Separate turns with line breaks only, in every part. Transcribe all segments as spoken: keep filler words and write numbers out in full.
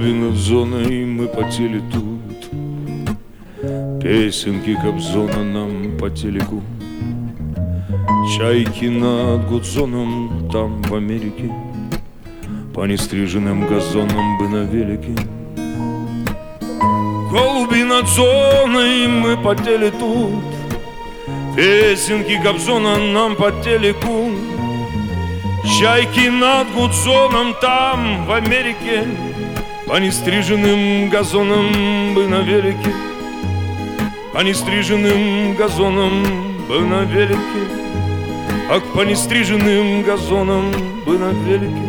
Голуби над зоной, мы потели тут. Песенки Кобзона нам по телеку. Чайки над Гудзоном там в Америке. По нестриженным газонам бы на велике. Голуби над зоной, мы потели тут. Песенки Кобзона нам по телеку. Чайки над Гудзоном там в Америке. По нестриженным газонам бы на велике. По нестриженным газонам бы на велике. А к по нестриженным газонам бы на велике.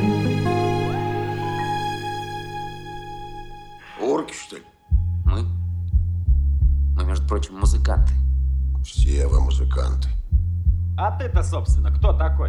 Орки, что ли?
Мы? Мы, между прочим, музыканты.
Все вы музыканты.
А ты-то, собственно, кто такой?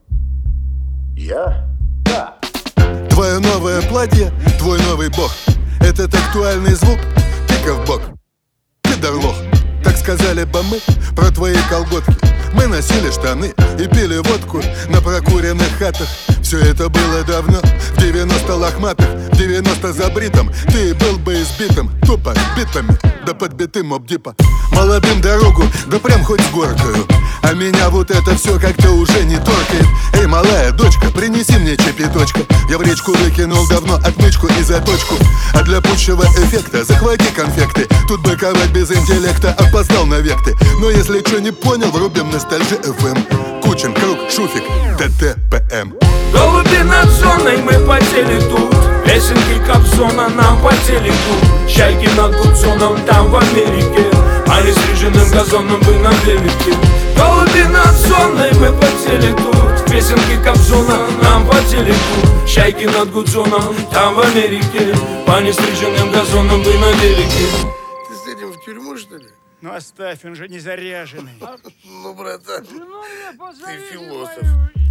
Я?
Да.
Твое новое платье, твой новый бог. Этот актуальный звук, пика в бок. Пидорлох, так сказали бы мы про твои колготки. Мы носили штаны и пили водку на прокуренных хатах. Все это было давно, в девяносто лохматых, в девяносто забритом. Ты был бы избитым, тупо битами, да подбитым обдипа. Молодым дорогу, да прям хоть в горкую. А меня вот это все как-то уже не торкает. Эй, малая дочка, принеси мне чепиточка. Я в речку выкинул давно отмычку и заточку. А для пущего эффекта захвати конфекты. Тут быковать без интеллекта, опоздал навек ты. Но если что не понял, врубим ностальжи эф эм. Кучин, Круг, Шуфик, тэ тэ пэ эм.
Голуби над зоной, мы потели тут. Песенки Кобзона нам по телеку. Чайки над Гудзоном там в Америке. А нестриженным газоном бы на велике. Голуби над зоной, мы потели тут. Песенки Кобзона нам по телеку. Чайки над Гудзоном там в Америке. По нестриженным газонам бы на велике.
Ты с этим в тюрьму, что ли?
Ну оставь, он же не заряженный.
Ну, братан, ты философ.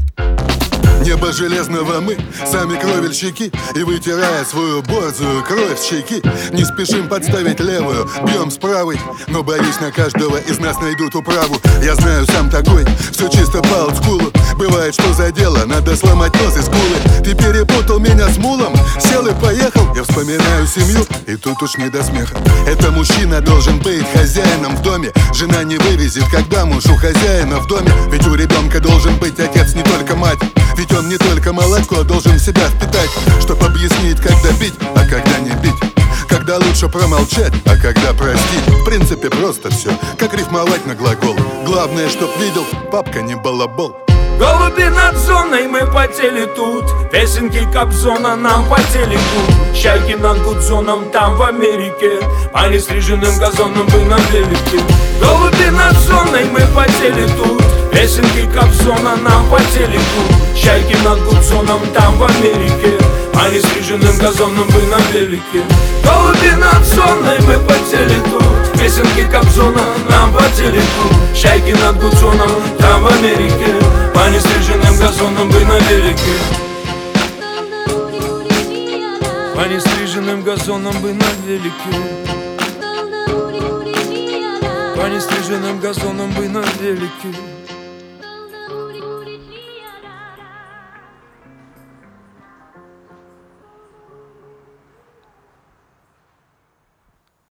Небо железного мы, сами кровельщики. И вытирая свою борзую кровь с щеки, не спешим подставить левую, бьем с правой. Но боюсь, на каждого из нас найдут управу. Я знаю, сам такой, все чисто по олдскулу. Бывает, что за дело, надо сломать нос и скулы. Ты перепутал меня с мулом, сел и поехал. Я вспоминаю семью, и тут уж не до смеха. Это мужчина должен быть хозяином в доме. Жена не вывезет, когда муж у хозяина в доме. Ведь у ребенка должен быть отец, не только мать. Ведь он не только молоко должен в себя впитать, чтоб объяснить, когда бить, а когда не бить. Когда лучше промолчать, а когда простить. В принципе, просто все, как рифмовать на глагол. Главное, чтоб видел, папка не балабол.
Голуби над зоной, мы потели тут. Песенки Кобзона нам по телеку. Чайки над Гудзоном там в Америке. По нестриженным газонам бы на велике. Голуби над зоной, мы потели тут. Песенки Кобзона нам по телеку. Чайки над Гудзоном там в Америке. По нестриженным газонам бы на велике. Голуби над зоной, мы потели тут. Песенки Кобзона нам по телеку. Чайки над Гудзоном там в Америке. По нестриженным газонам бы на велике. По нестриженным газонам бы на велике. По нестриженным газонам бы на велике.